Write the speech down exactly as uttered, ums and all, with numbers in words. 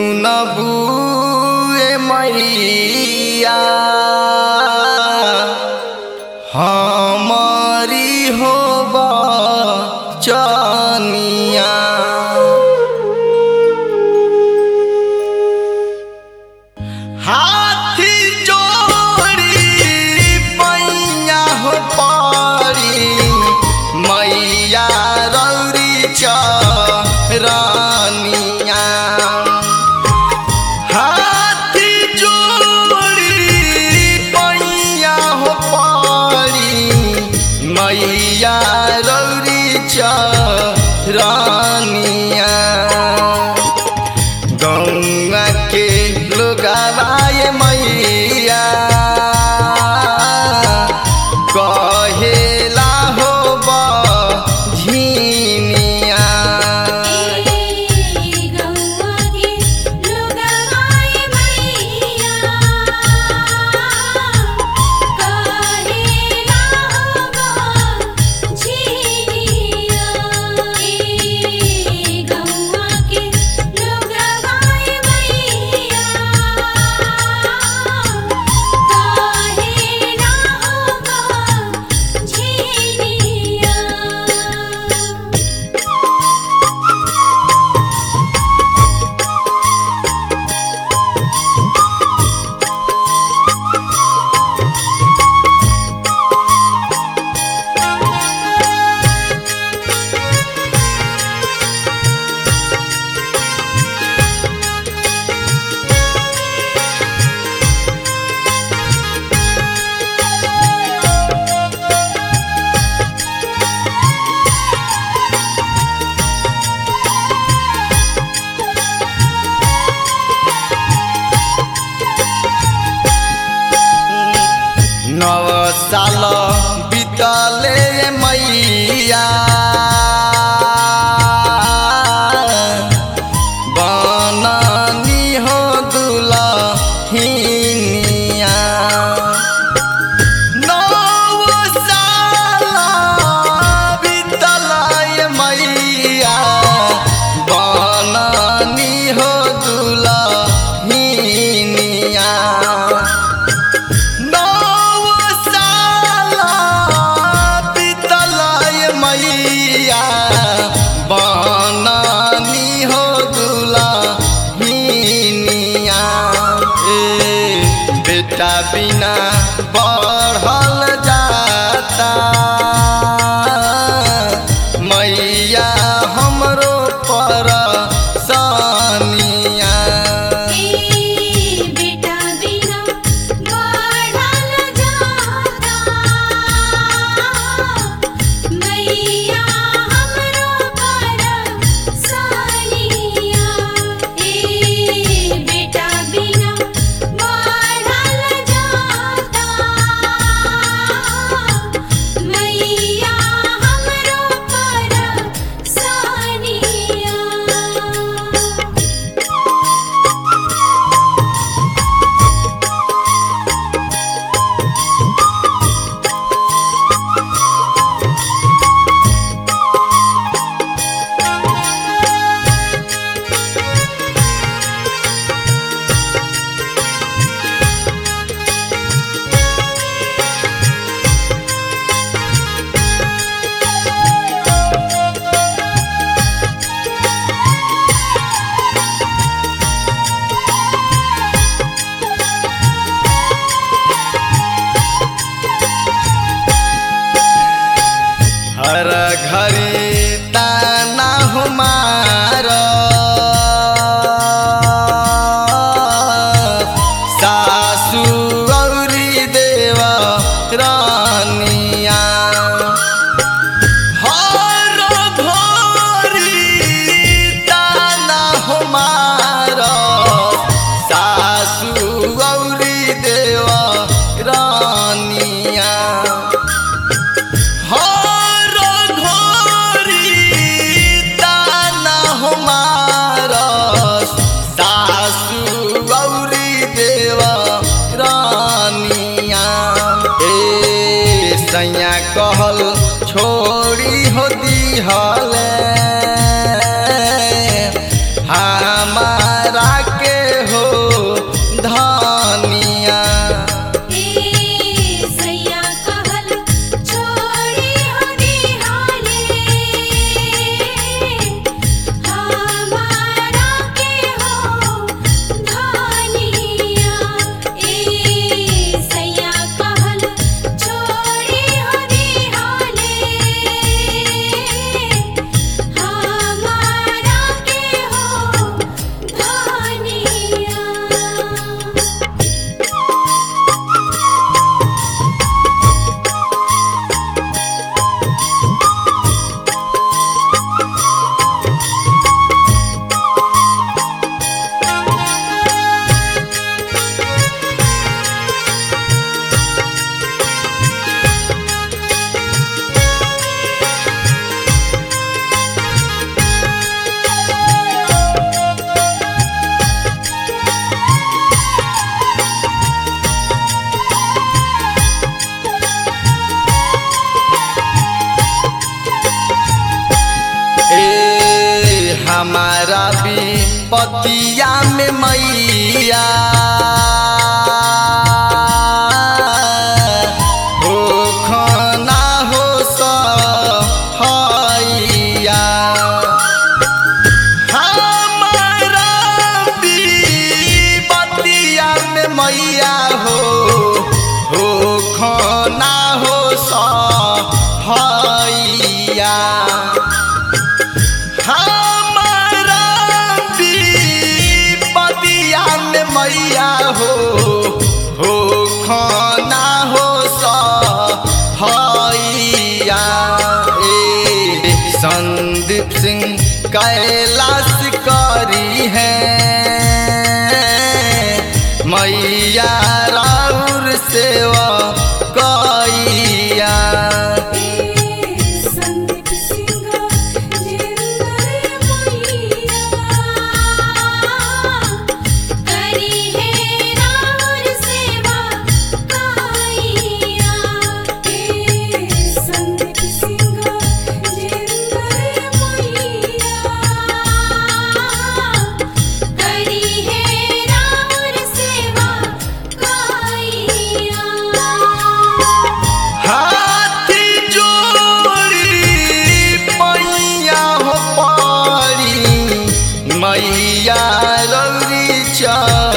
सुनबू ए मैया हमारी होब चनिया। हाथी जोड़ी पैया हो पारी मैया रौरी चरनिया। हाथी जोड़ी पैया हो पारी मैया रौरी चरनिया। गौआ के लोगवाए मैया कहेला हो बझिनिया। नौ साल बीतले मैया बननी हो दुलहिनिया। नौ साल बीतले मैया बननी हो दुलहिनिया। बननी हो दुलहिनिया। बेटा बिना बढ़ल जाता मैया हमरो परसनिया। हर घड़ी ताना हमारा सासू गौरी देवा रानिया। हर घड़ी ताना हमारा सासू गौरी देवा रानिया। सैया कहल छोड़ी हो दिहले हमारा के बतिया में मैया हो खाना हो सहैया हमारा बतिया में मैया हो हो खाना हो सहैया मैया हो हो खाना हो सहैया। ए संदीप सिंह कैलाश करी है मैया राउर सेवा कैया। मैया रौरी चा